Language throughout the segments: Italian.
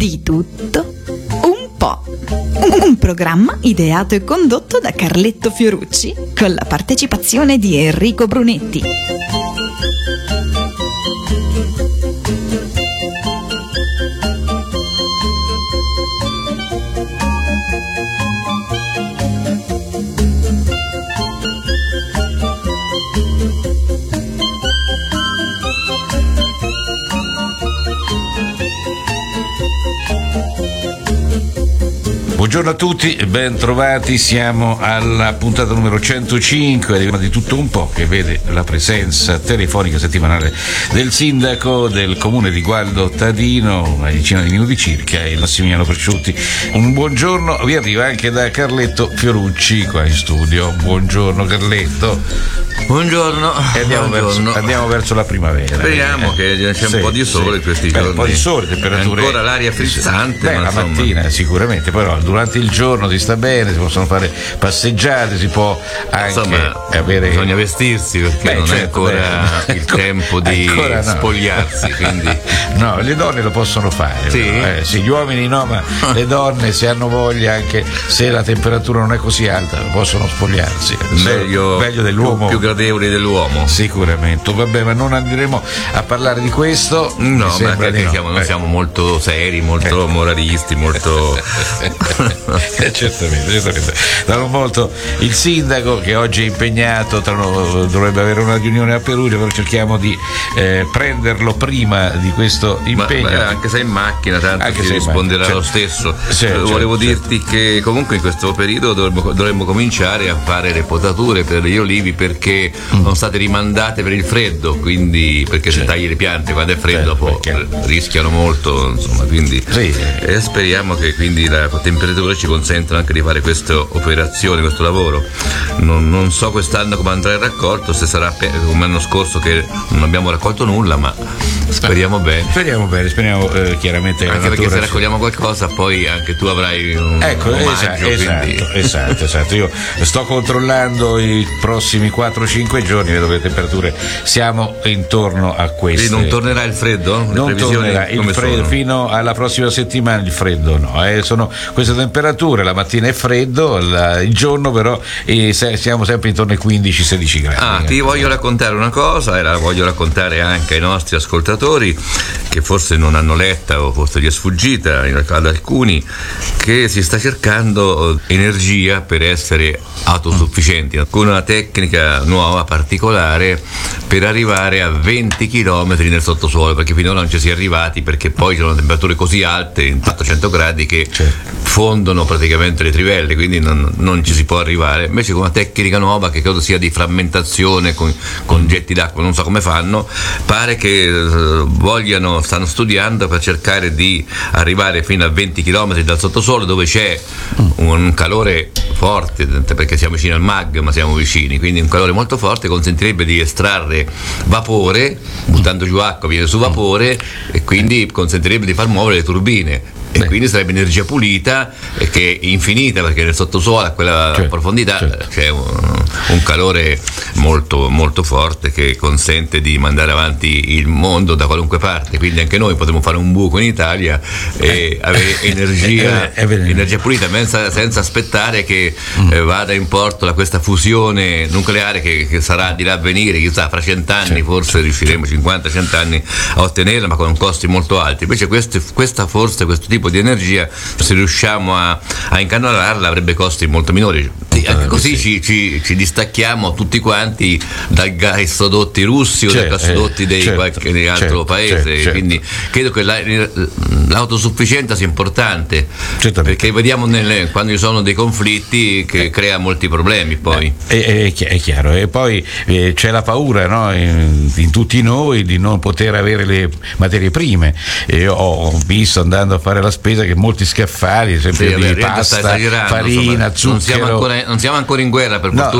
Di tutto un po'. Un programma ideato e condotto da Carletto Fiorucci con la partecipazione di Enrico Brunetti. Buongiorno a tutti, ben trovati, siamo alla puntata numero 105 di Tutto un po', che vede la presenza telefonica settimanale del sindaco del comune di Gualdo Tadino, una decina di minuti circa, il Massimiliano Presciutti. Un buongiorno vi arriva anche da Carletto Fiorucci qua in studio. Buongiorno Carletto. Buongiorno. E andiamo verso la primavera. Speriamo che c'è un po' di sole questi giorni. Un po' di sole, temperature. Ancora l'aria frizzante. La mattina sicuramente, però durante il giorno si sta bene, si possono fare passeggiate, si può anche avere. Bisogna vestirsi perché non è ancora il tempo di spogliarsi. Quindi. No, le donne lo possono fare. Sì? Sì, gli uomini no, ma le donne, se hanno voglia, anche se la temperatura non è così alta, possono spogliarsi. Meglio dell'uomo. Più gradevoli dell'uomo. Sicuramente. Vabbè, ma non andremo a parlare di questo. No, noi siamo molto seri, molto moralisti, molto. Certamente. Danno molto il sindaco che oggi è impegnato, dovrebbe avere una riunione a Perugia, però cerchiamo di prenderlo prima di questo impegno. Ma anche se in macchina, tanto si risponderà lo stesso. Volevo dirti che comunque in questo periodo dovremmo cominciare a fare le potature per gli olivi, perché sono state rimandate per il freddo, quindi perché se tagli le piante quando è freddo dopo rischiano molto, insomma, quindi speriamo che quindi la temperatura ci consenta anche di fare questa operazione, questo lavoro. Non so quest'anno come andrà il raccolto, se sarà come l'anno scorso che non abbiamo raccolto nulla, ma speriamo bene. Speriamo chiaramente anche perché se raccogliamo qualcosa poi anche tu avrai un omaggio, esatto. Io sto controllando i prossimi 4-5 giorni, vedo che le temperature siamo intorno a queste. E non tornerà il freddo? Non tornerà il freddo fino alla prossima settimana, il freddo no, sono queste temperature, la mattina è freddo, il giorno però siamo sempre intorno ai 15-16 gradi. Ti voglio raccontare una cosa, e la voglio raccontare anche ai nostri ascoltatori che forse non hanno letta o forse gli è sfuggita ad alcuni, che si sta cercando energia per essere autosufficienti con una tecnica nuova, particolare, per arrivare a 20 km nel sottosuolo, perché finora non ci si è arrivati, perché poi ci sono temperature così alte, in 400 gradi, che fondono praticamente le trivelle, quindi non ci si può arrivare. Invece con una tecnica nuova, che credo sia di frammentazione con getti d'acqua, non so come fanno, pare che stanno studiando per cercare di arrivare fino a 20 km dal sottosuolo, dove c'è un calore forte, perché siamo vicini al magma, siamo vicini, quindi un calore molto forte consentirebbe di estrarre vapore, buttando giù acqua viene su vapore, e quindi consentirebbe di far muovere le turbine. E quindi sarebbe energia pulita, che è infinita, perché nel sottosuolo a quella profondità c'è un calore molto, molto forte che consente di mandare avanti il mondo da qualunque parte. Quindi anche noi potremmo fare un buco in Italia e avere energia pulita, senza aspettare che vada in porto questa fusione nucleare che sarà di là a venire, chissà, fra 100 anni forse riusciremo, 50-100 anni, a ottenerla, ma con costi molto alti. Invece questo tipo di energia, se riusciamo a incanalarla, avrebbe costi molto minori. Anche così ci distacchiamo tutti quanti dai gasodotti russi o dai gasodotti di qualche altro paese. Quindi credo che l'autosufficienza sia importante, perché vediamo quando ci sono dei conflitti che crea molti problemi poi. È chiaro. E poi c'è la paura, no? in tutti noi, di non poter avere le materie prime. Io ho visto, andando a fare la spesa, che molti scaffali, sempre di pasta, farina, zucchero. Non siamo ancora in guerra, per fortuna.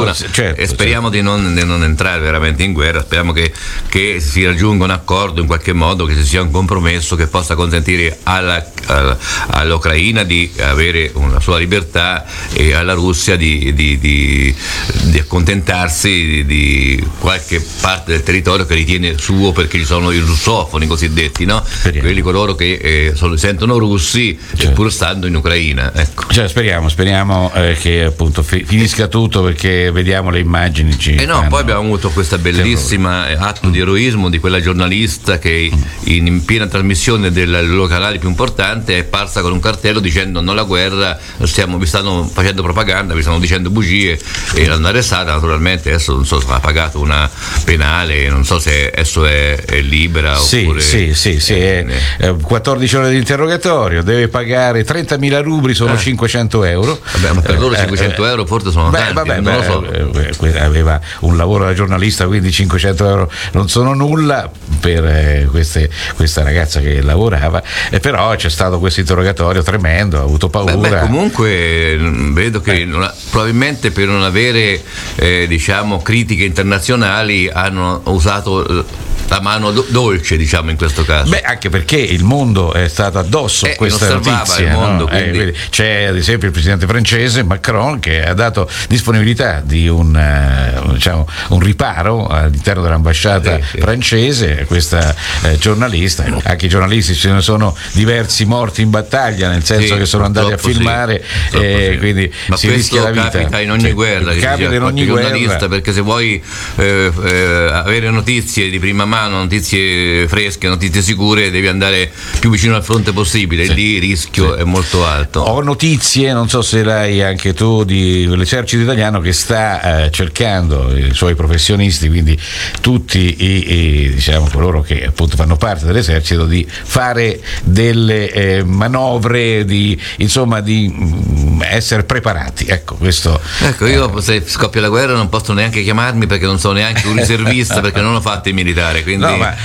fortuna, certo, e speriamo di non entrare veramente in guerra. Speriamo che si raggiunga un accordo in qualche modo, che ci sia un compromesso che possa consentire all'Ucraina di avere una sua libertà e alla Russia di accontentarsi di qualche parte del territorio che ritiene suo, perché ci sono i russofoni cosiddetti, no? Quelli coloro che sentono russi, certo, pur stando in Ucraina, ecco. Cioè, speriamo che appunto finisca tutto, perché vediamo le immagini poi abbiamo avuto questa bellissima atto di eroismo di quella giornalista che in piena trasmissione del loro canale più importante è parsa con un cartello dicendo: non la guerra, vi stanno facendo propaganda, vi stanno dicendo bugie, e l'hanno arrestata. Naturalmente adesso non so se ha pagato una penale, non so se adesso è libera oppure... Sì, 14 ore di interrogatorio, deve pagare 30.000 rubli, sono 500 euro. Vabbè, ma per loro 500 euro forse sono tanti, non lo so. Aveva un lavoro da giornalista, quindi 500 euro non sono nulla per questa ragazza che lavorava, però c'è stato questo interrogatorio tremendo, ha avuto paura. Comunque vedo che probabilmente per non avere critiche internazionali hanno usato la mano dolce, diciamo, in questo caso. Anche perché il mondo è stato addosso a questa notizia, il mondo, quindi... c'è ad esempio il presidente francese Macron che ha dato disponibilità di un riparo all'interno dell'ambasciata francese, questa giornalista. Anche i giornalisti, ce ne sono diversi morti in battaglia, nel senso che sono andati a filmare, quindi ma si rischia la vita. Capita in ogni guerra, capita in ogni giornalista, perché se vuoi avere notizie di prima mano, notizie fresche, notizie sicure, devi andare più vicino al fronte possibile, lì il rischio è molto alto. Ho notizie, non so se l'hai anche tu, dell'esercito italiano che sta cercando i suoi professionisti, quindi tutti coloro che appunto fanno parte dell'esercito, di fare delle manovre, di essere preparati. Io se scoppia la guerra non posso neanche chiamarmi, perché non sono neanche un riservista, perché non ho fatto il militare, quindi... No, ma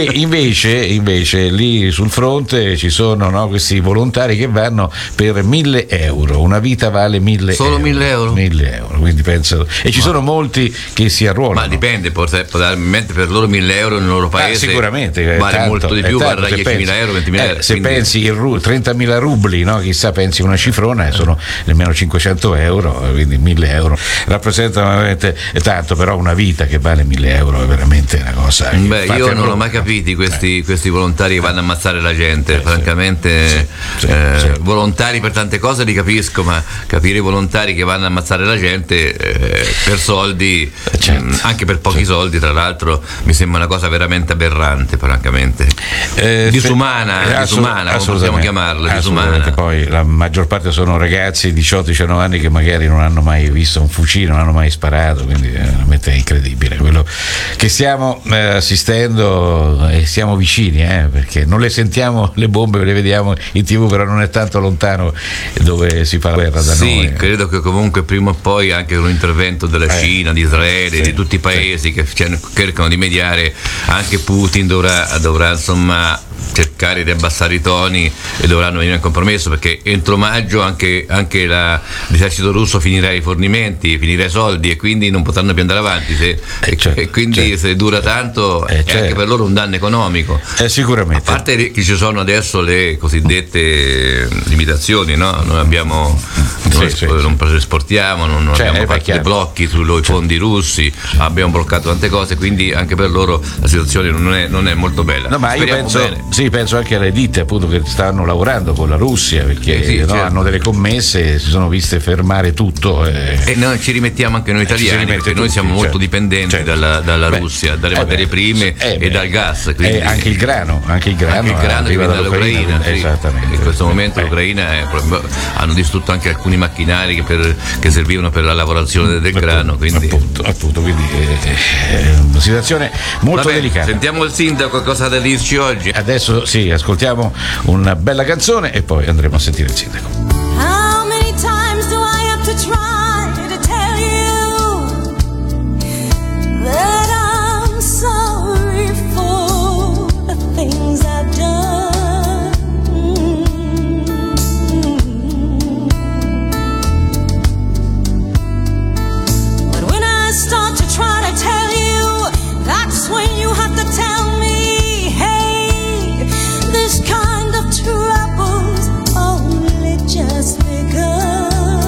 invece lì sul fronte ci sono questi volontari che vanno per 1.000 euro, una vita vale 1.000 solo euro. 1.000 euro? 1.000 euro, quindi penso, e ci sono molti che si arruolano. Ma dipende, probabilmente per loro 1.000 euro nel loro paese sicuramente vale tanto, molto di più, varrà 10.000 euro, 20.000 euro. Se pensi 30.000 rubli, chissà, pensi una cifrona, sono nemmeno 500 euro, quindi 1.000 euro rappresentano veramente tanto, però una vita che vale 1.000 euro è veramente una cosa. Io non ho mai capito questi volontari che vanno a ammazzare la gente, francamente. Volontari per tante cose li capisco, ma capire i volontari che vanno a ammazzare la gente per soldi, anche per pochi soldi, tra l'altro, mi sembra una cosa veramente aberrante, francamente. Disumana, come possiamo chiamarla? Disumana. Poi la maggior parte sono ragazzi di 18-19 anni che magari non hanno mai visto un fucile, non hanno mai sparato, quindi veramente è incredibile quello che stiamo assistendo, e siamo vicini, perché non le sentiamo le bombe, le vediamo in TV, però non è tanto lontano dove si fa la guerra da noi. Sì, credo che comunque prima o poi anche con l'intervento della Cina, di Israele, di tutti i paesi che cercano di mediare, anche Putin dovrà insomma cercare di abbassare i toni e dovranno venire a compromesso, perché entro maggio anche l'esercito russo finirà i fornimenti, finirà i soldi, e quindi non potranno più andare avanti, se dura tanto è anche per loro un danno economico, sicuramente. A parte che ci sono adesso le cosiddette limitazioni, no? Noi abbiamo non esportiamo, non abbiamo fatto dei blocchi sui fondi russi, abbiamo bloccato tante cose, quindi anche per loro la situazione non è molto bella. No, ma io penso anche alle ditte, appunto, che stanno lavorando con la Russia, perché certo, hanno delle commesse, si sono viste fermare tutto, e noi ci rimettiamo anche noi italiani, perché noi siamo molto dipendenti dalla Russia, dalle materie prime e dal gas, quindi anche il grano che viene dall'Ucraina, esattamente. In questo momento l'Ucraina hanno distrutto anche alcuni macchinari che servivano per la lavorazione del grano, quindi quindi una situazione molto delicata. Sentiamo il sindaco cosa da dirci oggi. Adesso ascoltiamo una bella canzone e poi andremo a sentire il sindaco. How many times do I have to try to tell you that I'm sorry for the things I've done? But when this kind of trouble's only just begun.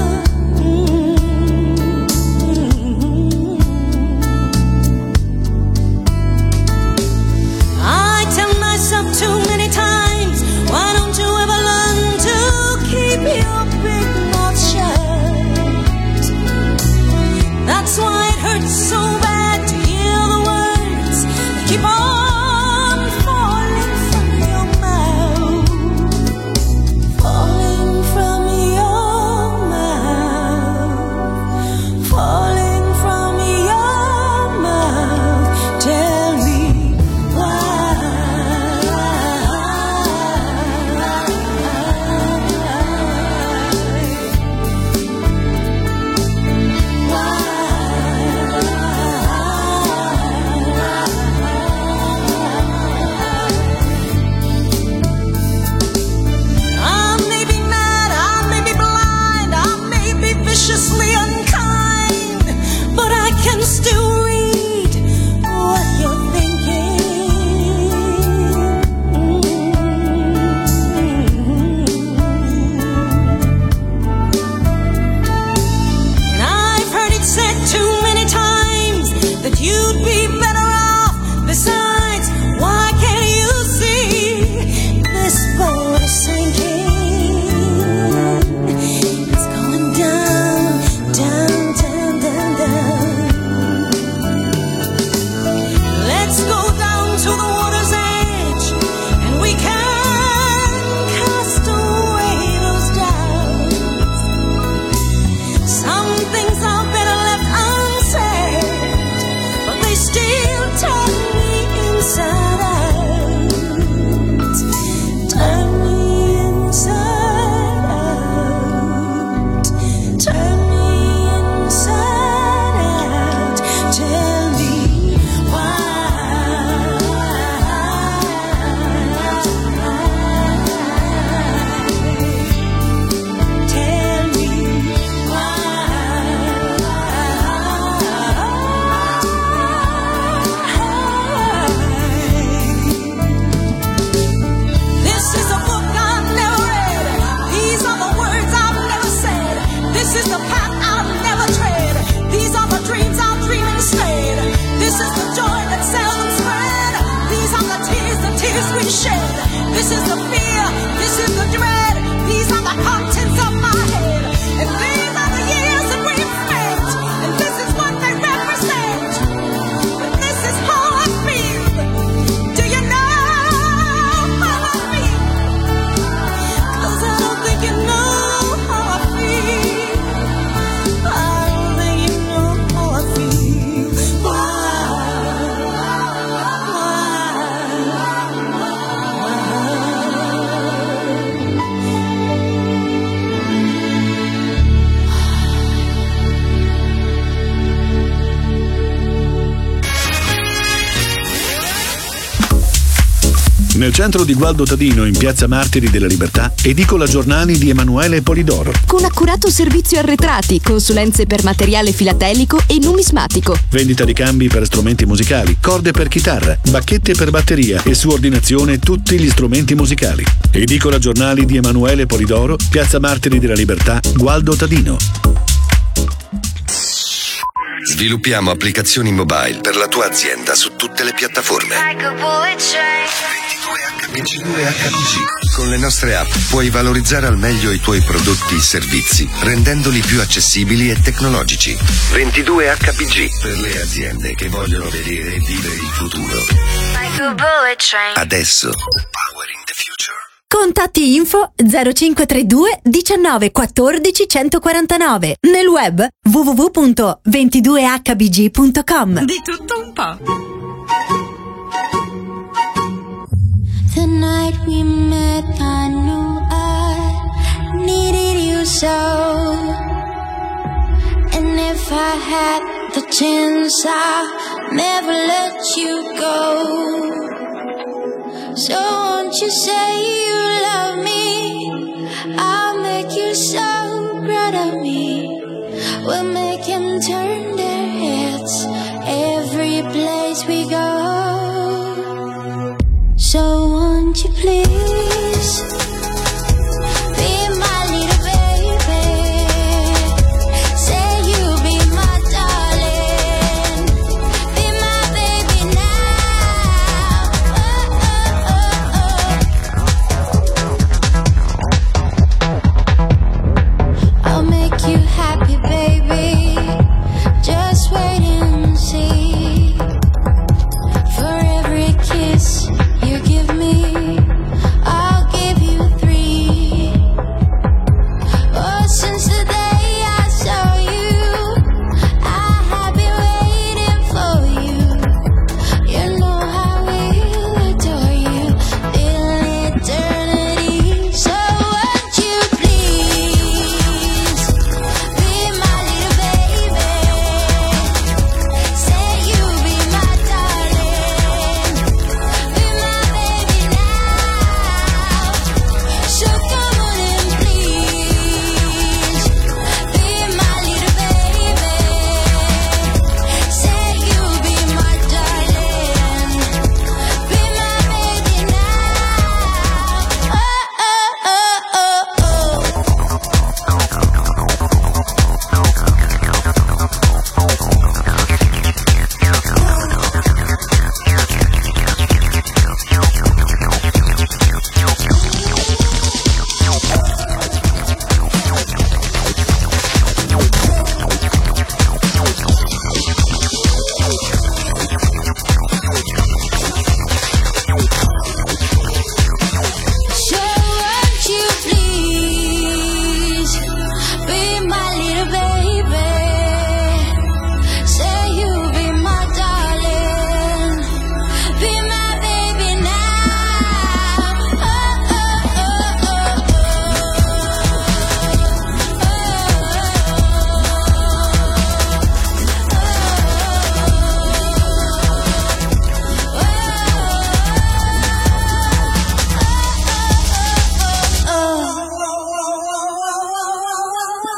I tell myself too many times, why don't you ever learn to keep your big mouth shut? That's why it hurts so bad to hear the words that keep on falling from your mouth, falling from your mouth, falling from your mouth. Tell me why. I may be mad, I may be blind, I may be viciously unkind, but I can still read what you're thinking. And I've heard it said too many times that you'd be better off. Besides, why can't you see this boat is sinking? It's going down, down, down, down, down. Let's go down to the water's edge, and we can cast away those doubts. Some things are better left unsaid, but they still turn me inside out. Turn me inside out. Turn me inside out. Tell me why. Tell me This is a book I've never read. These are the words I've never said. This is the path I'll never tread. These are the dreams I'll dream instead. This is the joy that seldom spread. These are the tears we shed. This is the fear, this is the dread. These are the contents of my head. And these are the years that we've spent. And this is what they represent. But this is how I feel. Do you know how I feel? 'Cause I don't think you know how I feel. I don't think you know how I feel. Nel centro di Gualdo Tadino, in piazza Martiri della Libertà, edicola giornali di Emanuele Polidoro. Con accurato servizio arretrati, consulenze per materiale filatelico e numismatico. Vendita di cambi per strumenti musicali, corde per chitarra, bacchette per batteria e su ordinazione tutti gli strumenti musicali. Edicola giornali di Emanuele Polidoro, piazza Martiri della Libertà, Gualdo Tadino. Sviluppiamo applicazioni mobile per la tua azienda su tutte le piattaforme. 22HPG. Con le nostre app puoi valorizzare al meglio i tuoi prodotti e servizi, rendendoli più accessibili e tecnologici. 22HPG per le aziende che vogliono vedere e vivere il futuro. Adesso. Powering the future. Contatti info 0532 19 14 149. Nel web www.22hbg.com. Di tutto un po'. The night we met, I knew I needed you so. And if I had the chance, I'll never let you go. So won't you say you love me? I'll make you so proud of me. We'll make them turn their heads every place we go. So won't you please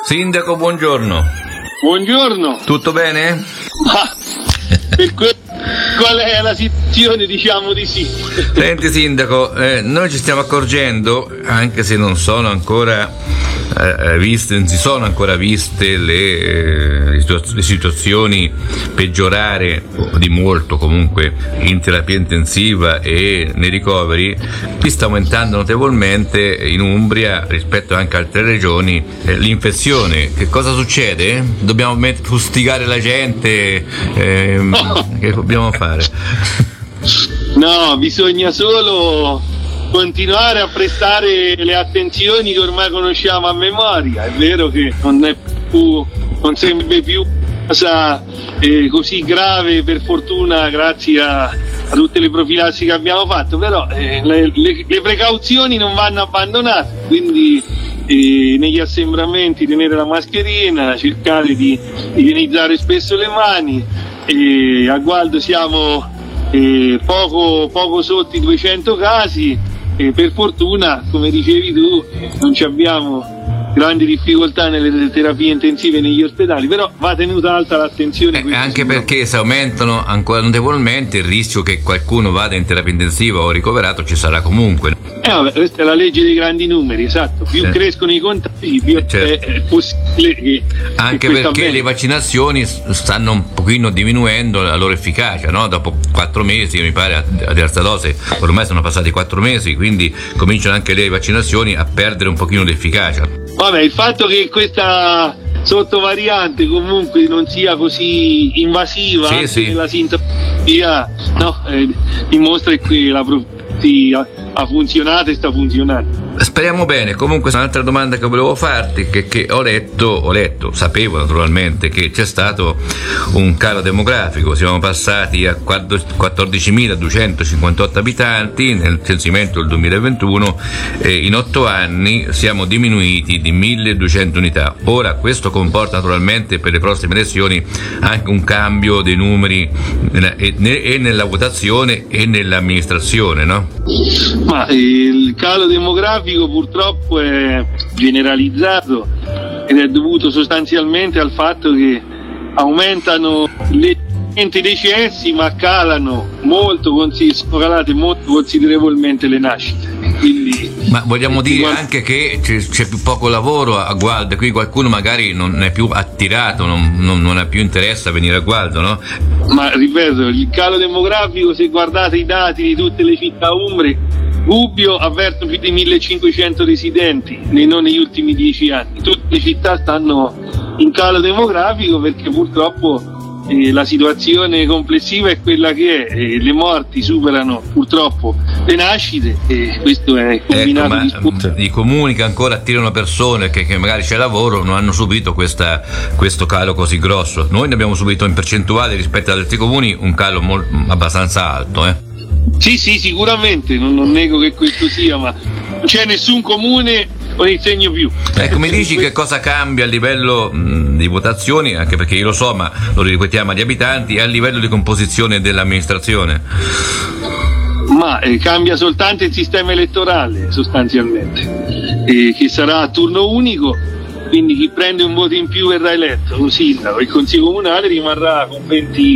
Sindaco, buongiorno. Buongiorno. Tutto bene? Ma qual è la situazione? Diciamo di sì. Senti Sindaco, noi ci stiamo accorgendo, anche se non sono ancora non si sono ancora viste le situazioni peggiorare di molto comunque in terapia intensiva e nei ricoveri. Qui sta aumentando notevolmente in Umbria rispetto anche a altre regioni l'infezione. Che cosa succede? Dobbiamo fustigare la gente? Che dobbiamo fare? No, bisogna solo continuare a prestare le attenzioni che ormai conosciamo a memoria. È vero che non sembra più cosa così grave, per fortuna, grazie a tutte le profilassi che abbiamo fatto, però le precauzioni non vanno abbandonate, quindi negli assembramenti tenere la mascherina, cercare di igienizzare spesso le mani. A Gualdo siamo poco sotto i 200 casi. Per fortuna, come dicevi tu, non ci abbiamo grandi difficoltà nelle terapie intensive negli ospedali, però va tenuta alta l'attenzione. Anche perché se aumentano ancora notevolmente il rischio che qualcuno vada in terapia intensiva o ricoverato ci sarà comunque. Vabbè, questa è la legge dei grandi numeri, esatto. Più crescono i contagi, più è possibile che anche perché le vaccinazioni stanno un pochino diminuendo la loro efficacia, no? Dopo 4 mesi, mi pare, a terza dose, ormai sono passati 4 mesi, quindi cominciano anche le vaccinazioni a perdere un pochino di efficacia. Vabbè, il fatto che questa sottovariante comunque non sia così invasiva nella sintomatologia, dimostra che la profezia ha funzionato e sta funzionando. Speriamo bene. Comunque un'altra domanda che volevo farti, che ho letto, sapevo naturalmente che c'è stato un calo demografico, siamo passati a 14.258 abitanti nel censimento del 2021 e in 8 anni siamo diminuiti di 1.200 unità. Ora questo comporta naturalmente per le prossime elezioni anche un cambio dei numeri e nella votazione e nell'amministrazione, no? Ma il calo demografico purtroppo è generalizzato ed è dovuto sostanzialmente al fatto che aumentano leggermente i decessi, ma sono calate molto considerevolmente le nascite. Quindi, ma vogliamo dire anche che c'è più poco lavoro a Gualdo, qui qualcuno magari non è più attirato, non ha più interesse a venire a Gualdo, no? Ma ripeto, il calo demografico, se guardate i dati di tutte le città umbre, Gubbio avverto più di 1.500 residenti non negli ultimi 10 anni. Tutte le città stanno in calo demografico perché purtroppo la situazione complessiva è quella che è, le morti superano purtroppo le nascite e questo è combinato i comuni che ancora attirano persone che magari c'è lavoro non hanno subito questo calo così grosso. Noi ne abbiamo subito in percentuale rispetto ad altri comuni un calo abbastanza alto. Sì, sicuramente, non nego che questo sia, ma non c'è nessun comune con il segno più. Mi dici che cosa cambia a livello di votazioni, anche perché io lo so, ma lo ripetiamo agli abitanti, e a livello di composizione dell'amministrazione? Ma cambia soltanto il sistema elettorale sostanzialmente, che sarà a turno unico, quindi chi prende un voto in più verrà eletto, lo sindaco, il consiglio comunale rimarrà con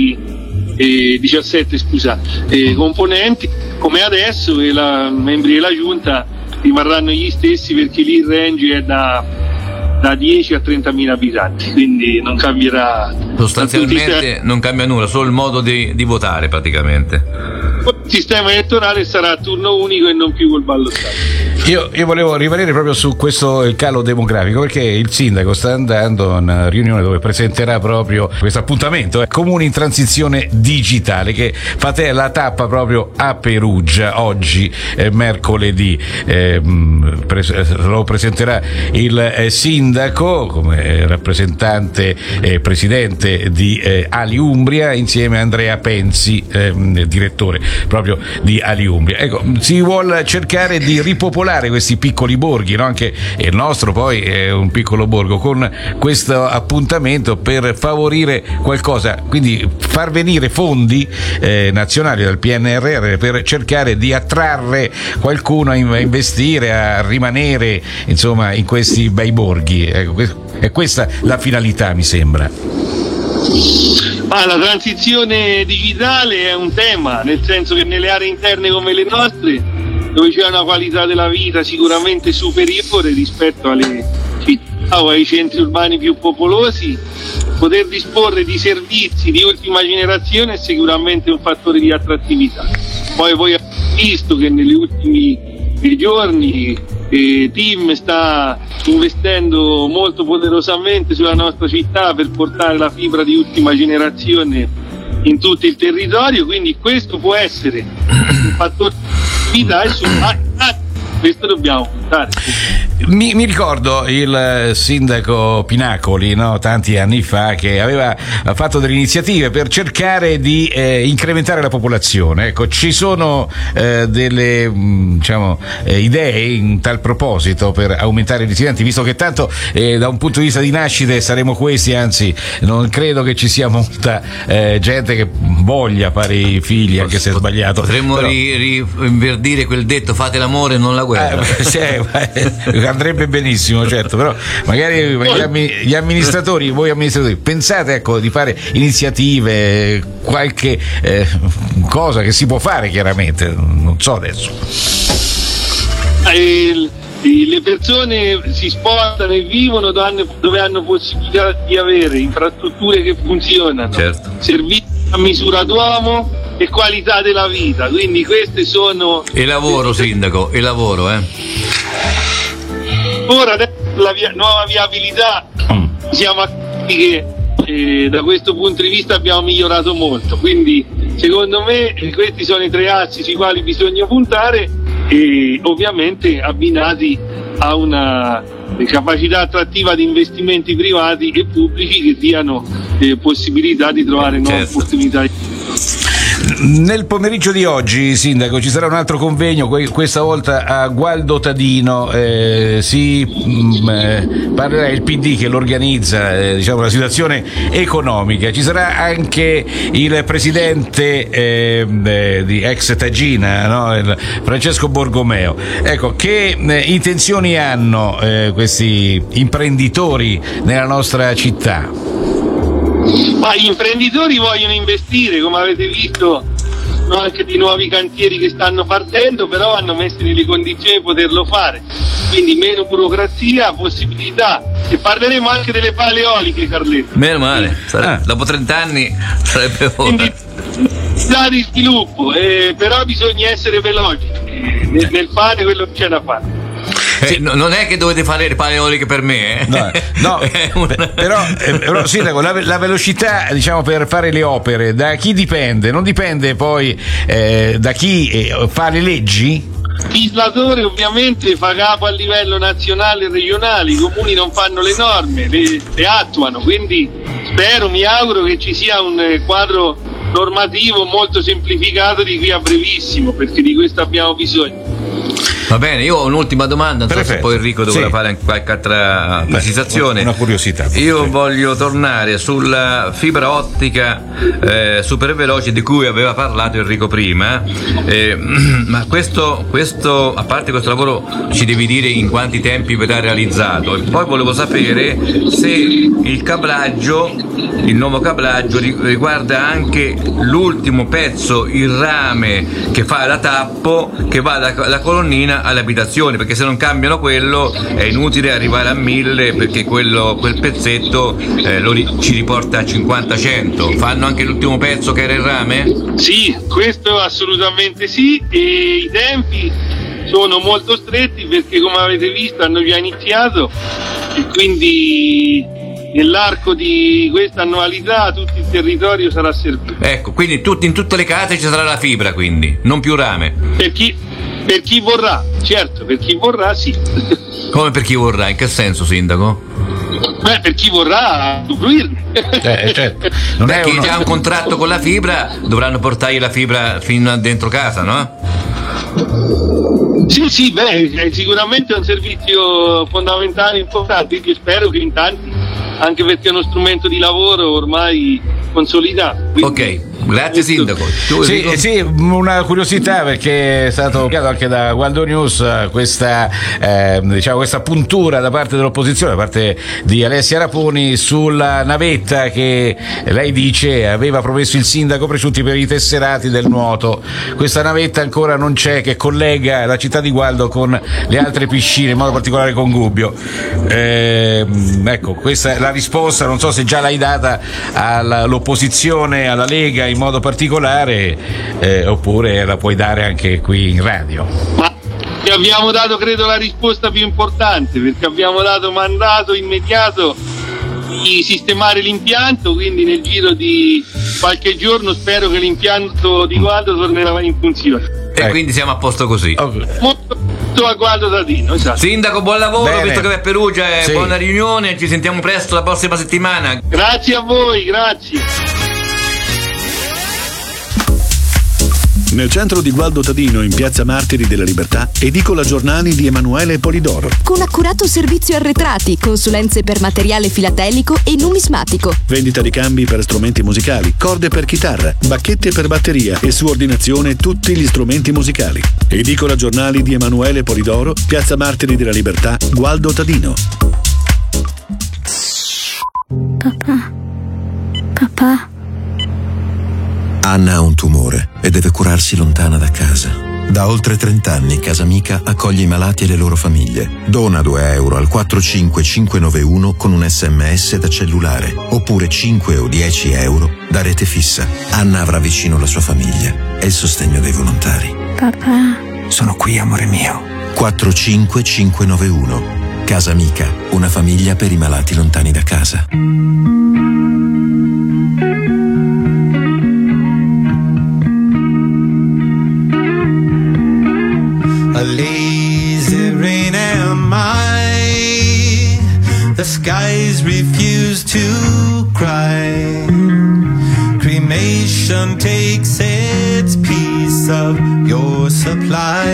17 componenti come adesso, e i membri della giunta rimarranno gli stessi perché lì il range è da 10 a 30.000 abitanti, quindi non cambierà sostanzialmente, non cambia nulla, solo il modo di votare praticamente. Il sistema elettorale sarà a turno unico e non più col ballottaggio. Io volevo rimanere proprio su questo il calo demografico, perché il sindaco sta andando a una riunione dove presenterà proprio questo appuntamento, Comuni in transizione digitale, che fate la tappa proprio a Perugia oggi, mercoledì. Lo presenterà il sindaco come rappresentante presidente di Ali Umbria, insieme a Andrea Penzi, direttore proprio di Ali Umbria. Ecco, si vuol cercare di ripopolare questi piccoli borghi, no? Anche il nostro poi è un piccolo borgo, con questo appuntamento per favorire qualcosa, quindi far venire fondi nazionali dal PNRR per cercare di attrarre qualcuno a investire, a rimanere insomma in questi bei borghi. Ecco, È questa la finalità, mi sembra. Ma la transizione digitale è un tema, nel senso che nelle aree interne come le nostre, dove c'è una qualità della vita sicuramente superiore rispetto alle città o ai centri urbani più popolosi, poter disporre di servizi di ultima generazione è sicuramente un fattore di attrattività. Poi voi avete visto che negli ultimi giorni TIM sta investendo molto poderosamente sulla nostra città per portare la fibra di ultima generazione in tutto il territorio, quindi questo può essere un fattore di attività e questo dobbiamo puntare. Mi ricordo il sindaco Pinacoli, no, tanti anni fa, che aveva fatto delle iniziative per cercare di incrementare la popolazione. Ecco, ci sono delle idee in tal proposito per aumentare i residenti, visto che tanto da un punto di vista di nascite saremo questi, anzi non credo che ci sia molta gente che voglia fare i figli, anche se è sbagliato. Potremmo rinverdire quel detto: fate l'amore, non la guerra. Andrebbe benissimo, certo, però magari gli amministratori, voi amministratori, pensate, ecco, di fare iniziative, qualche cosa che si può fare, chiaramente, non so adesso. Le persone si spostano e vivono dove hanno possibilità di avere infrastrutture che funzionano, certo, servizi a misura d'uomo e qualità della vita, quindi queste sono... E lavoro, sindaco, e lavoro, Ora adesso la nuova viabilità siamo accorti che da questo punto di vista abbiamo migliorato molto, quindi secondo me questi sono i 3 assi sui quali bisogna puntare, e ovviamente abbinati a una capacità attrattiva di investimenti privati e pubblici che diano possibilità di trovare nuove opportunità. Nel pomeriggio di oggi, sindaco, ci sarà un altro convegno, questa volta a Gualdo Tadino, parlerà il PD che lo organizza, la situazione economica. Ci sarà anche il presidente di ex Tagina, no? Francesco Borgomeo. Ecco, che intenzioni hanno questi imprenditori nella nostra città? Ma gli imprenditori vogliono investire, come avete visto, sono anche di nuovi cantieri che stanno partendo, però hanno messo nelle condizioni di poterlo fare, quindi meno burocrazia, possibilità, e parleremo anche delle pale eoliche, Carletto. Meno male, dopo 30 anni sarebbe ora. Quindi di sviluppo, però bisogna essere veloci nel fare quello che c'è da fare. Non è che dovete fare le pale eoliche per me, No, però sindaco, la velocità, per fare le opere da chi dipende? Non dipende poi da chi fa le leggi? Il legislatore ovviamente fa capo a livello nazionale e regionale, i comuni non fanno le norme, le attuano, quindi mi auguro che ci sia un quadro normativo molto semplificato di qui a brevissimo, perché di questo abbiamo bisogno. Va bene, io ho un'ultima domanda, non so se poi Enrico dovrà fare anche qualche altra precisazione. Una curiosità. Io voglio tornare sulla fibra ottica super veloce di cui aveva parlato Enrico prima, ma questo, a parte questo lavoro, ci devi dire in quanti tempi verrà realizzato, e poi volevo sapere se il nuovo cablaggio riguarda anche l'ultimo pezzo, il rame che fa da tappo, che va dalla colonnina alle abitazioni, perché se non cambiano quello è inutile arrivare a 1000, perché quel pezzetto ci riporta a 50-100. Fanno anche l'ultimo pezzo che era il rame? Sì, questo assolutamente sì, e i tempi sono molto stretti perché, come avete visto, hanno già iniziato, e quindi nell'arco di questa annualità tutto il territorio sarà servito. Ecco, quindi in tutte le case ci sarà la fibra, quindi non più rame. Per chi vorrà, certo, per chi vorrà sì. Come per chi vorrà? In che senso, sindaco? Per chi vorrà usufruirne. Certo. Non è chi ha un contratto con la fibra dovranno portargli la fibra fino dentro casa, no? Sì, è sicuramente un servizio fondamentale, importante, che spero che in tanti, anche perché è uno strumento di lavoro ormai consolidato. Ok, Grazie sindaco. Sì, una curiosità, perché è stato chiesto anche da Gualdo News questa puntura da parte dell'opposizione, da parte di Alessia Raponi, sulla navetta che lei dice aveva promesso il sindaco Presciutti per i tesserati del nuoto. Questa navetta ancora non c'è, che collega la città di Gualdo con le altre piscine, in modo particolare con Gubbio. Ecco, questa è la risposta, non so se già l'hai data all'opposizione, alla Lega in modo particolare, oppure la puoi dare anche qui in radio. Ma abbiamo dato, credo, la risposta più importante, perché abbiamo dato mandato immediato di sistemare l'impianto, quindi nel giro di qualche giorno spero che l'impianto di Gualdo tornerà in funzione. E quindi siamo a posto così. Molto a Gualdo Tadino, esatto. Sindaco, buon lavoro. Bene. Visto che vai a Perugia, Sì. buona riunione, ci sentiamo presto la prossima settimana. Grazie a voi, grazie. Nel centro di Gualdo Tadino, in piazza Martiri della Libertà, edicola giornali di Emanuele Polidoro. Con accurato servizio arretrati, consulenze per materiale filatelico e numismatico. Vendita di cambi per strumenti musicali, corde per chitarra, bacchette per batteria e su ordinazione tutti gli strumenti musicali. Edicola giornali di Emanuele Polidoro, piazza Martiri della Libertà, Gualdo Tadino. Papà. Anna ha un tumore e deve curarsi lontana da casa. Da oltre 30 anni Casamica accoglie i malati e le loro famiglie. Dona 2 euro al 45591 con un SMS da cellulare, oppure 5 o 10 euro da rete fissa. Anna avrà vicino la sua famiglia e il sostegno dei volontari. Papà. Sono qui, amore mio. 45591. Casamica, una famiglia per i malati lontani da casa. A lazy rain am I. The skies refuse to cry. Cremation takes its piece of your supply.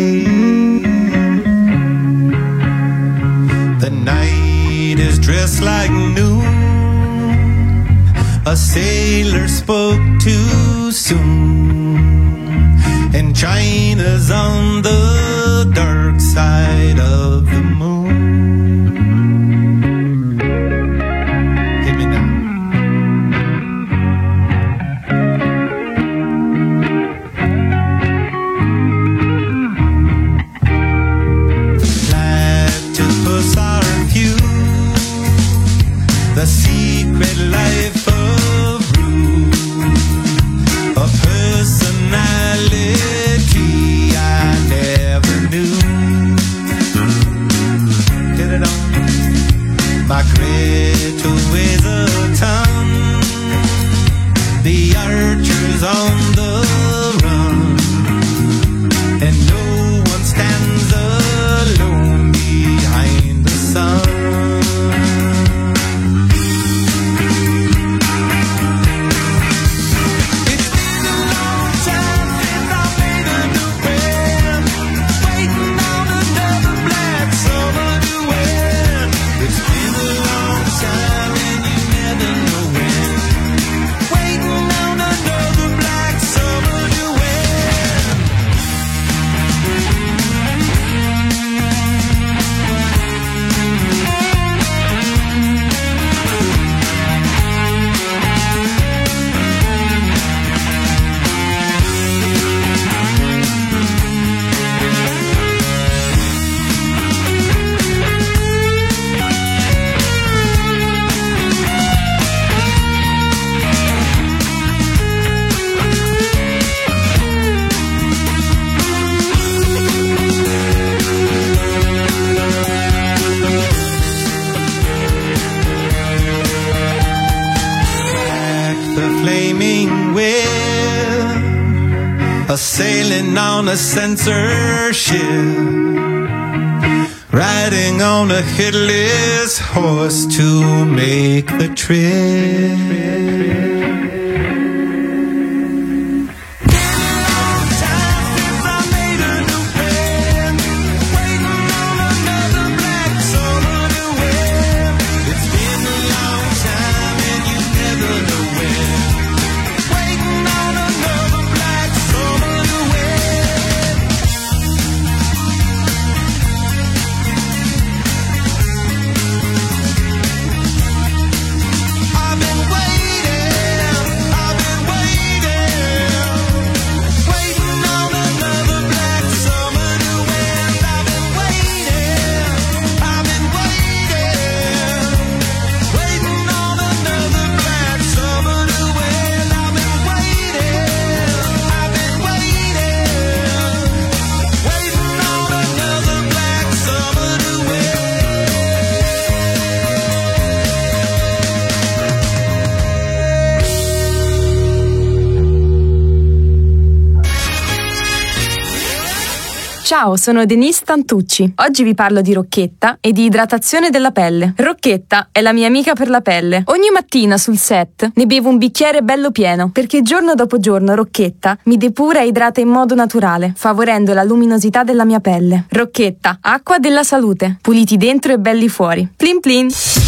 The night is dressed like noon. A sailor spoke too soon. And China's on the dark side of the moon. Hit me now. Platypus are few. The secret life of Rue. A personality I never knew. Get it on. My Greta weighs a ton. The archer's on the run. And no one stands alone behind the sun. Sailing on a censorship, riding on a headless horse to make the trip. Waiting Ciao, sono Denise Tantucci. Oggi vi parlo di Rocchetta e di idratazione della pelle. Rocchetta è la mia amica per la pelle. Ogni mattina sul set ne bevo un bicchiere bello pieno, perché giorno dopo giorno Rocchetta mi depura e idrata in modo naturale, favorendo la luminosità della mia pelle. Rocchetta, acqua della salute, puliti dentro e belli fuori. Plin plin!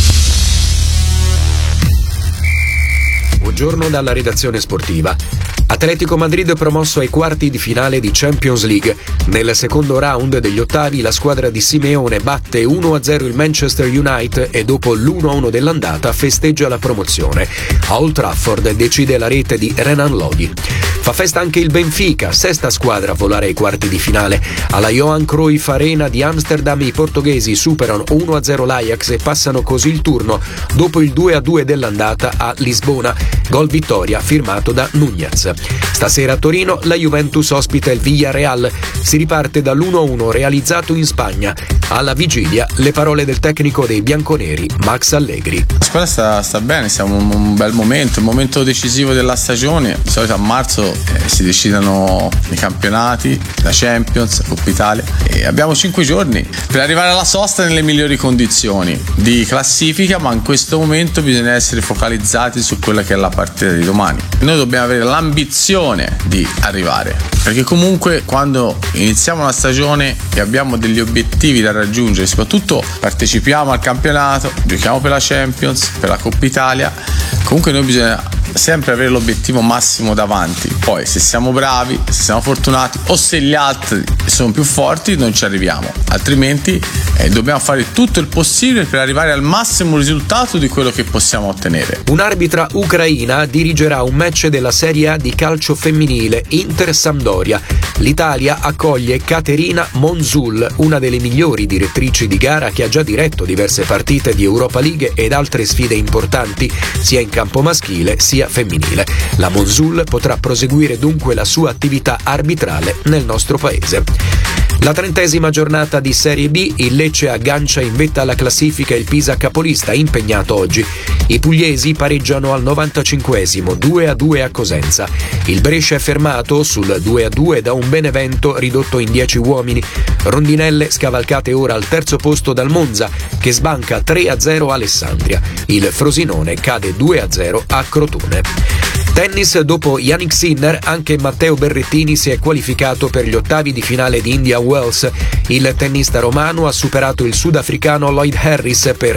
Buongiorno dalla redazione sportiva. Atletico Madrid promosso ai quarti di finale di Champions League. Nel secondo round degli ottavi la squadra di Simeone batte 1-0 il Manchester United e dopo l'1-1 dell'andata festeggia la promozione. A Old Trafford decide la rete di Renan Lodi. Fa festa anche il Benfica, sesta squadra a volare ai quarti di finale. Alla Johan Cruyff Arena di Amsterdam i portoghesi superano 1-0 l'Ajax e passano così il turno dopo il 2-2 dell'andata a Lisbona. Gol vittoria firmato da Núñez. Stasera a Torino la Juventus ospita il Villarreal. Si riparte dall'1-1 realizzato in Spagna. Alla vigilia le parole del tecnico dei bianconeri, Max Allegri. La squadra sta bene, siamo in un bel momento, il momento decisivo della stagione. Di solito a marzo si decidono i campionati, la Champions, Coppa Italia e abbiamo 5 giorni per arrivare alla sosta nelle migliori condizioni di classifica, ma in questo momento bisogna essere focalizzati su quella che è la partita di domani. Noi dobbiamo avere l'ambizione di arrivare, perché comunque quando iniziamo la stagione e abbiamo degli obiettivi da raggiungere, soprattutto partecipiamo al campionato, giochiamo per la Champions, per la Coppa Italia, comunque noi bisogna sempre avere l'obiettivo massimo davanti. Poi se siamo bravi, se siamo fortunati o se gli altri sono più forti non ci arriviamo, altrimenti dobbiamo fare tutto il possibile per arrivare al massimo risultato di quello che possiamo ottenere. Un'arbitra ucraina dirigerà un match della Serie A di calcio femminile Inter-Sampdoria. L'Italia accoglie Caterina Monzul, una delle migliori direttrici di gara che ha già diretto diverse partite di Europa League ed altre sfide importanti sia in campo maschile sia femminile. La Monzul potrà proseguire dunque la sua attività arbitrale nel nostro paese. La 30ª giornata di Serie B, il Lecce aggancia in vetta alla classifica il Pisa capolista impegnato oggi. I pugliesi pareggiano al 95esimo 2-2 a Cosenza. Il Brescia è fermato sul 2-2 da un Benevento ridotto in 10 uomini. Rondinelle scavalcate ora al terzo posto dal Monza che sbanca 3-0 Alessandria. Il Frosinone cade 2-0 a Crotone. Tennis, dopo Yannick Sinner, anche Matteo Berrettini si è qualificato per gli ottavi di finale di Indian Wells. Il tennista romano ha superato il sudafricano Lloyd Harris per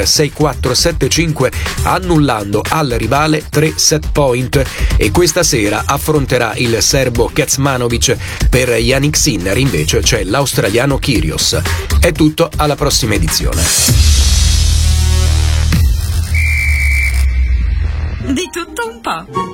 6-4-7-5, annullando al rivale 3 set point, e questa sera affronterà il serbo Kecmanovic. Per Yannick Sinner invece c'è l'australiano Kyrgios. È tutto, alla prossima edizione. Di tutto un po'.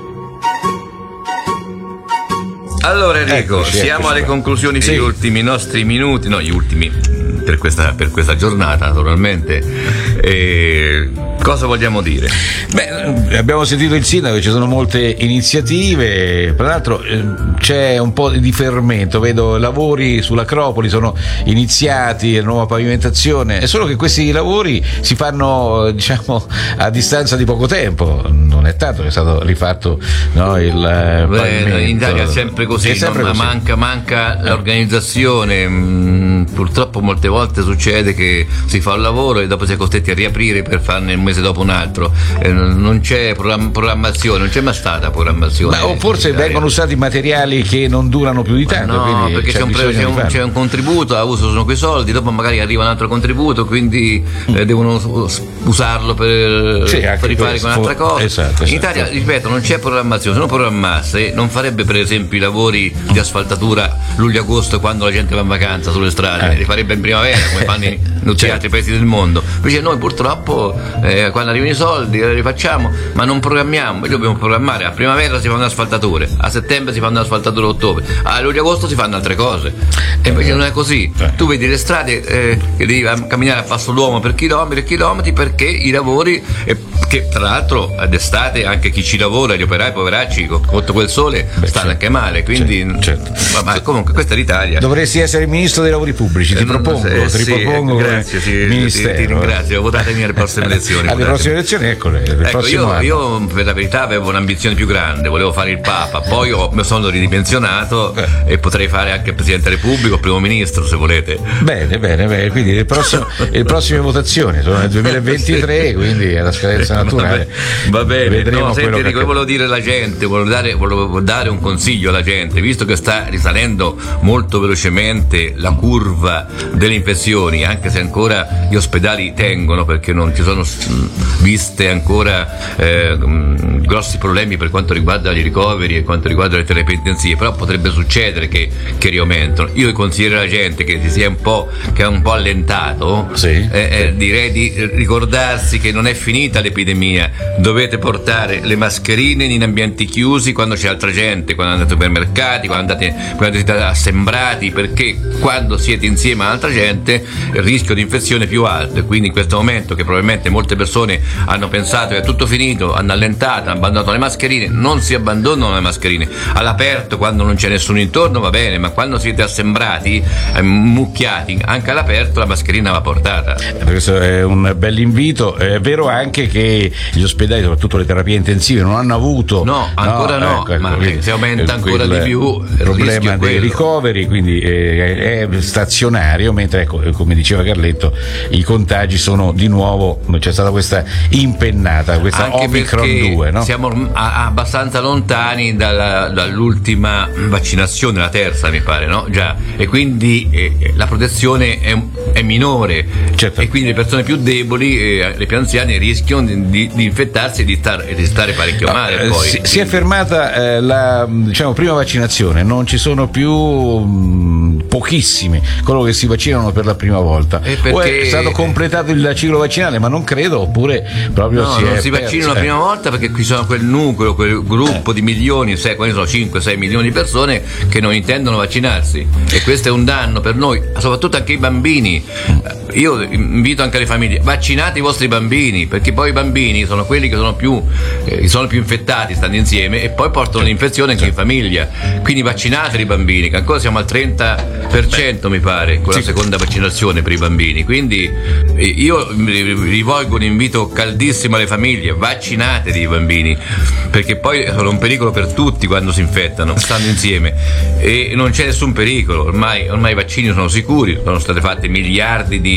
Allora Enrico, siamo alle conclusioni degli ultimi nostri minuti, no, gli ultimi per questa giornata naturalmente. Cosa vogliamo dire? Beh, abbiamo sentito il sindaco, ci sono molte iniziative, tra l'altro c'è un po' di fermento, vedo lavori sull'Acropoli sono iniziati, nuova pavimentazione, è solo che questi lavori si fanno diciamo a distanza di poco tempo, non è tanto che è stato rifatto, no, il pavimento. In Italia è sempre così, manca l'organizzazione, purtroppo molte volte succede che si fa un lavoro e dopo si è costretti a riaprire per farne un mese dopo un altro, non c'è programmazione, non c'è mai stata programmazione. O forse vengono usati materiali che non durano più di tanto. No, perché c'è un contributo, a uso sono quei soldi, dopo magari arriva un altro contributo, quindi devono usarlo per rifare con un'altra cosa. Esatto. In Italia, ripeto, non c'è programmazione, se non programmasse non farebbe per esempio i lavori di asfaltatura luglio-agosto quando la gente va in vacanza sulle strade, li farebbe in primavera come fanno in tutti gli altri paesi del mondo. Invece noi purtroppo quando arrivano i soldi li rifacciamo, ma non programmiamo. Noi dobbiamo programmare: a primavera si fanno le asfaltature, a settembre si fanno le asfaltature, a ottobre, a luglio-agosto si fanno altre cose, e invece non è così. Tu vedi le strade che devi camminare a passo d'uomo per chilometri e chilometri perché i lavori che tra l'altro d'estate anche chi ci lavora, gli operai poveracci sotto quel sole stanno anche male, quindi ma comunque questa è l'Italia. Dovresti essere il ministro dei lavori pubblici, ti propongo grazie, ti ringrazio, votatemi alle prossime elezioni. Alle prossime elezioni, eccole, io per la verità avevo un'ambizione più grande, volevo fare il Papa, poi mi sono ridimensionato e potrei fare anche il Presidente della Repubblica o Primo Ministro se volete. Bene, quindi le prossime votazioni sono nel 2023, quindi è la scadenza naturale. Va bene, vedremo. Senti Enrico, io volevo dire alla gente, volevo dare un consiglio alla gente, visto che sta risalendo molto velocemente la curva delle infezioni, anche se ancora gli ospedali tengono perché non ci sono viste ancora grossi problemi per quanto riguarda i ricoveri e quanto riguarda le terapie intensive, però potrebbe succedere che riaumentano. Io consiglierei alla gente che si è un po' allentato, direi di ricordarsi che non è finita l'epidemia, dovete portare le mascherine in ambienti chiusi quando c'è altra gente, quando andate ai supermercati, quando siete assembrati, perché quando siete insieme a altra gente il rischio di infezione è più alto, e quindi in questo momento che probabilmente molte persone hanno pensato che è tutto finito, hanno allentato, hanno abbandonato le mascherine, non si abbandonano le mascherine all'aperto quando non c'è nessuno intorno, va bene, ma quando siete assembrati, mucchiati, anche all'aperto la mascherina va portata. Questo è un bel invito. È vero anche che gli ospedali, soprattutto le terapie intensive, non hanno avuto ma si aumenta ancora di più il problema dei ricoveri, quindi è stazionario, mentre come diceva Carletto, i contagi sono di nuovo, c'è stata questa impennata, questa anche Omicron 2, no? Siamo abbastanza lontani dall'ultima vaccinazione, la terza mi pare, no? Già, e quindi la protezione è minore, e quindi le persone più deboli, le più anziane, rischiano di infettarsi e di stare parecchio male. Poi si è fermata la prima vaccinazione, non ci sono più pochissimi coloro che si vaccinano per la prima volta. O è stato completato il ciclo vaccinale, ma non credo, oppure proprio non si vaccinano la prima volta perché qui sono quel nucleo, quel gruppo di milioni, 5-6 milioni di persone che non intendono vaccinarsi, e questo è un danno per noi, soprattutto anche i bambini. Io invito anche le famiglie: vaccinate i vostri bambini, perché poi i bambini sono quelli che sono più infettati stando insieme e poi portano l'infezione anche in famiglia, quindi vaccinate i bambini, che ancora siamo al 30% mi pare con la seconda vaccinazione per i bambini, quindi io rivolgo un invito caldissimo alle famiglie: vaccinatevi i bambini, perché poi sono un pericolo per tutti quando si infettano stando insieme, e non c'è nessun pericolo, ormai i vaccini sono sicuri, sono state fatte miliardi di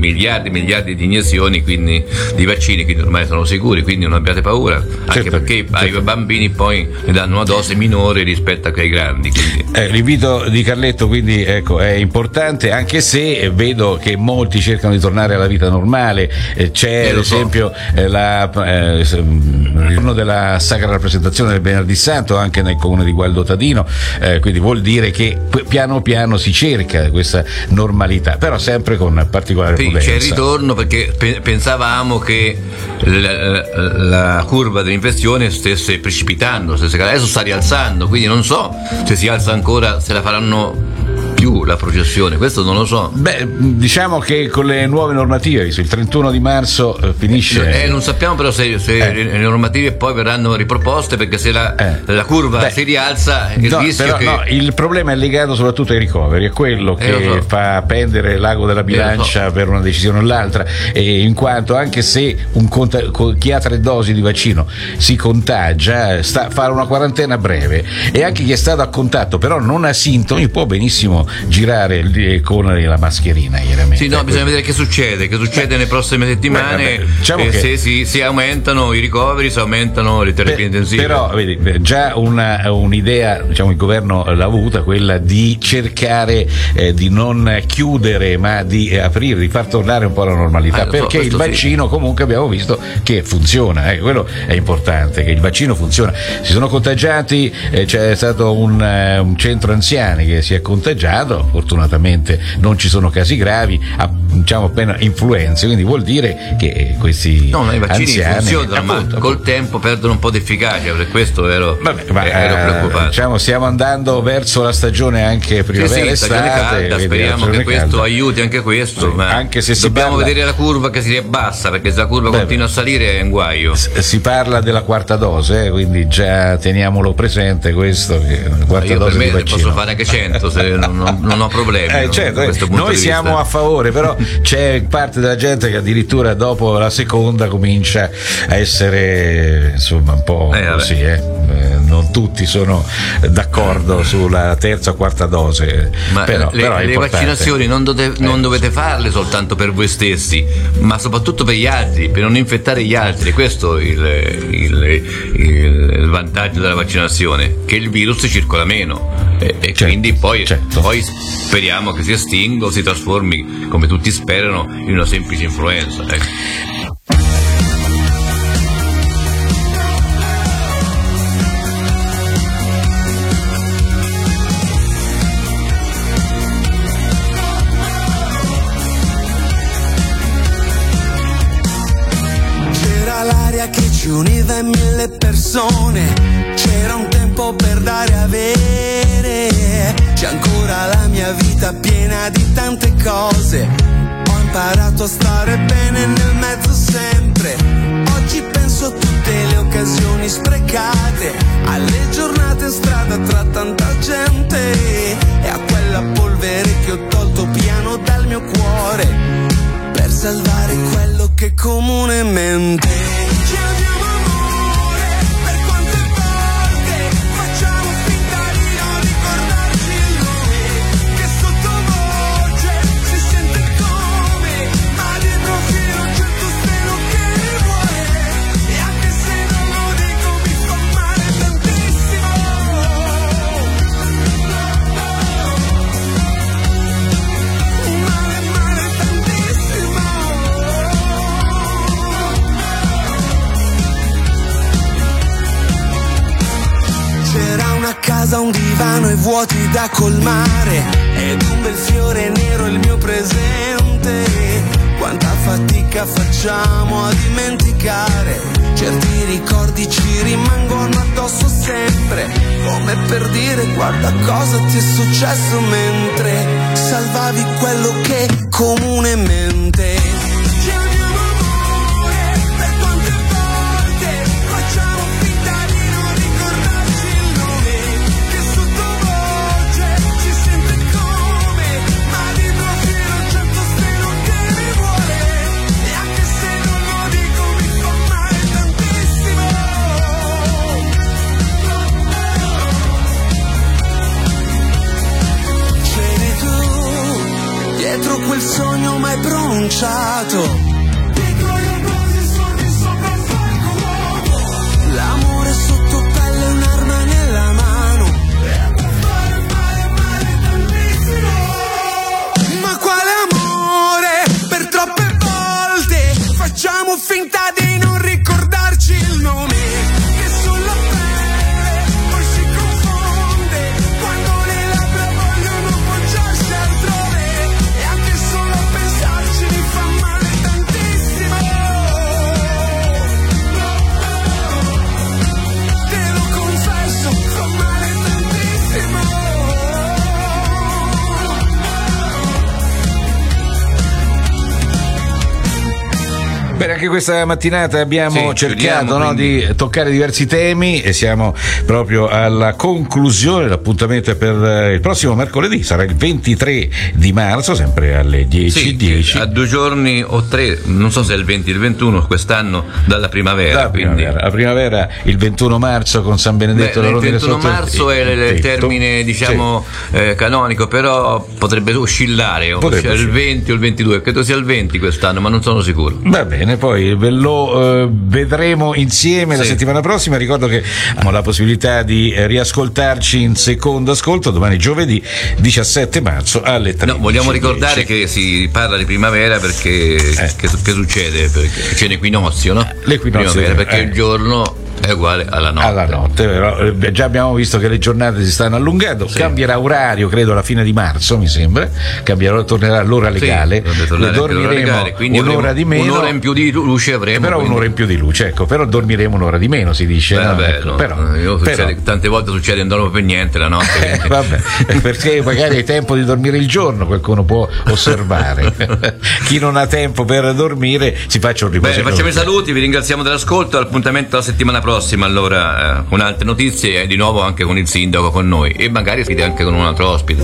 iniezioni, quindi di vaccini, quindi ormai sono sicuri, quindi non abbiate paura, anche perché ai bambini poi ne danno una dose minore rispetto ai grandi. L'invito di Carletto quindi è importante, anche se vedo che molti cercano di tornare alla vita normale. C'è ad esempio il giorno della Sacra Rappresentazione del Venerdì Santo anche nel comune di Gualdo Tadino, quindi vuol dire che piano piano si cerca questa normalità, però sempre con particolare prudenza. C'è il ritorno, perché pensavamo che la curva dell'infezione stesse precipitando, adesso sta rialzando, quindi non so se si alza ancora, se la faranno più la processione, questo non lo so. Diciamo che con le nuove normative, il 31 di marzo finisce. Non sappiamo però se le normative poi verranno riproposte, perché se la curva si rialza, il rischio il problema è legato soprattutto ai ricoveri, è quello che fa pendere l'ago della bilancia per una decisione o l'altra, e in quanto anche se chi ha 3 dosi di vaccino si contagia, fare una quarantena breve, e anche chi è stato a contatto però non ha sintomi può benissimo girare con la mascherina. Bisogna vedere che succede nelle prossime settimane, se si aumentano i ricoveri, se aumentano le terapie intensive. Però vedi, già un'idea, il governo l'ha avuta, quella di cercare di non chiudere ma di aprire, di far tornare un po' la normalità, perché il vaccino comunque abbiamo visto che funziona, quello è importante, che il vaccino funziona. Si sono contagiati, c'è stato un centro anziani che si è contagiato, grado, fortunatamente non ci sono casi gravi, diciamo appena influenze, quindi vuol dire che questi i vaccini anziani funzionano, ma col tempo perdono un po' di efficacia, per questo ero preoccupato. Diciamo, stiamo andando verso la stagione anche primavera stagione calda, speriamo che questo aiuti anche questo, ma anche se dobbiamo vedere la curva che si riabbassa, perché se la curva continua a salire è un guaio. Si parla della quarta dose, quindi già teniamolo presente questo, che la quarta io dose per me di vaccino posso fare anche 100 se non ho problemi. Certo, da questo punto noi di siamo vista. a favore, però c'è parte della gente che addirittura dopo la seconda comincia a essere insomma un po' così, non tutti sono d'accordo sulla terza o quarta dose, ma però le vaccinazioni non dovete farle soltanto per voi stessi, ma soprattutto per gli altri, per non infettare gli altri. Questo è il vantaggio della vaccinazione, che il virus circola meno e quindi poi speriamo che si estinga o si trasformi, come tutti sperano, in una semplice influenza. Che ci univa in 1000 persone, c'era un tempo per dare e avere, c'è ancora la mia vita piena di tante cose, ho imparato a stare bene nel mezzo sempre, oggi penso a tutte le occasioni sprecate, alle giornate in strada tra tanta gente e a quella polvere che ho tolto piano dal mio cuore per salvare quello che comunemente chiamiamo amore. Per quante volte facciamo finta di non ricordarci il nome, che sottovoce si sente come, ma dietro filo c'è il tuo stelo che ne vuole, e anche se non lo dico mi fa male tantissimo. Male tantissimo. C'era una casa, un divano e vuoti da colmare, ed un bel fiore nero il mio presente. Quanta fatica facciamo a dimenticare, certi ricordi ci rimangono addosso sempre, come per dire guarda cosa ti è successo mentre salvavi quello che comunemente chiamiamo amore. Per quante volte facciamo finta di non ricordarci il nome, che sottovoce ci sente come, ma dietro filo c'è il tuo stelo che ne vuole, e anche se non lo dico mi fa male tantissimo. C'eri tu dietro quel sogno mai pronunciato, l'amore sotto pelle, un'arma nella mano, ma quale amore? Per troppe volte facciamo finta di non ricordarci il nome, che sulla pelle poi si confonde, quando le labbra vogliono poggiarsi altrove, e anche solo a pensarci mi fa male tantissimo. Te lo confesso, fa male tantissimo. Bene, anche questa mattinata abbiamo cercato di toccare diversi temi e siamo proprio alla conclusione. L'appuntamento è per il prossimo mercoledì, sarà il 23 di marzo, sempre alle 10:10. A 2 giorni o 3, non so se è il 20 o il 21 quest'anno, dalla primavera. La primavera il 21 marzo con San Benedetto. Il 21 marzo è il termine, diciamo, canonico, però potrebbe oscillare, il 20 o il 22, credo sia il 20 quest'anno, ma non sono sicuro. Va bene, poi lo vedremo insieme la settimana prossima. Ricordo che abbiamo la possibilità di riascoltarci in secondo ascolto domani giovedì 17 marzo alle 13. No, vogliamo ricordare che si parla di primavera perché che succede? Perché c'è l'equinozio, no? L'equinozio, perché il giorno è uguale alla notte. Alla notte, però, già abbiamo visto che le giornate si stanno allungando, cambierà orario, credo alla fine di marzo, mi sembra, tornerà l'ora legale, le dormiremo un'ora di meno, un'ora in più di luce avremo, però quindi. un'ora in più di luce, ecco, però dormiremo un'ora di meno, si dice. Tante volte succede non dormo per niente la notte. Vabbè, perché magari hai tempo di dormire il giorno, qualcuno può osservare. Chi non ha tempo per dormire si faccia un riposo. Bene, facciamo i saluti, vi ringraziamo dell'ascolto, appuntamento la settimana prossima, allora con altre notizie e di nuovo anche con il sindaco con noi e magari anche con un altro ospite.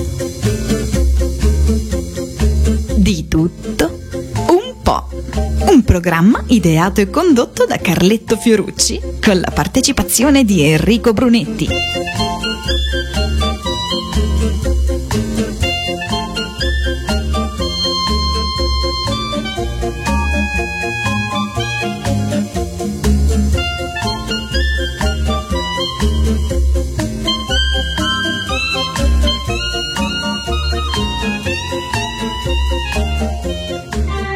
Di tutto un po'. Un programma ideato e condotto da Carletto Fiorucci con la partecipazione di Enrico Brunetti.